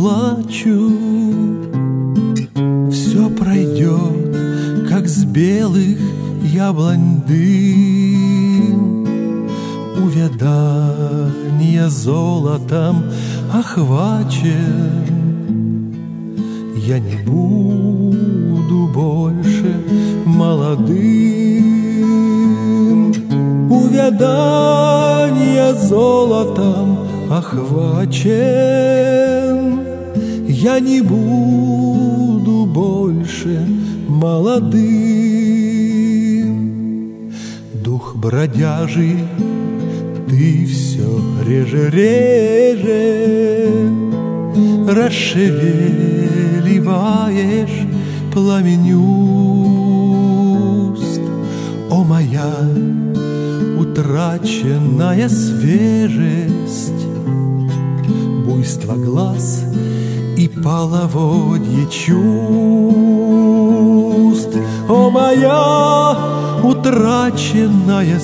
плачу. Все пройдет, как с белых яблонь дым. Увядание золотом охвачен. Я не буду больше молодым. Увядание золотом охвачен. Я не буду больше молодым. Дух бродяжий, ты все реже расшевеливаешь пламень уст. О, моя утраченная свежесть, буйство глаз и половодье чувств. О, моя утраченная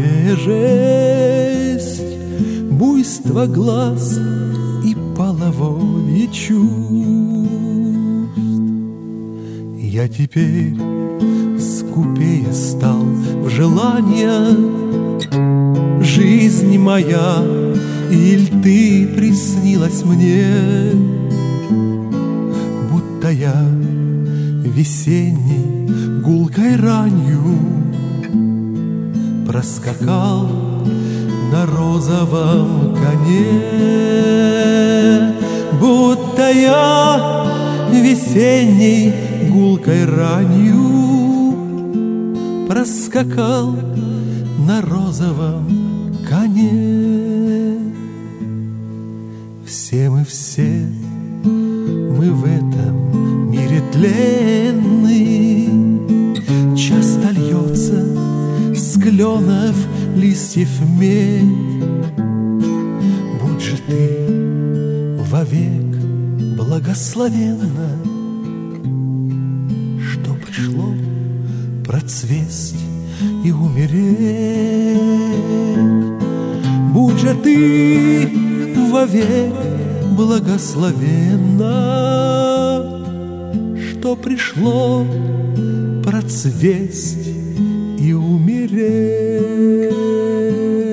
свежесть, буйство глаз и половодье чувств. Я теперь скупее стал в желаниях. Жизнь моя, иль ты приснилась мне, будто я весенней гулкой ранью проскакал на розовом коне, будто я весенней гулкой ранью проскакал на розовом коне. Все мы в этом мире тленны. Часто льется с кленов листьев медь. Будь же ты вовек благословенна, что пришло процвесть и умереть. Будь же ты вовек благословенна, что пришло процвесть и умереть.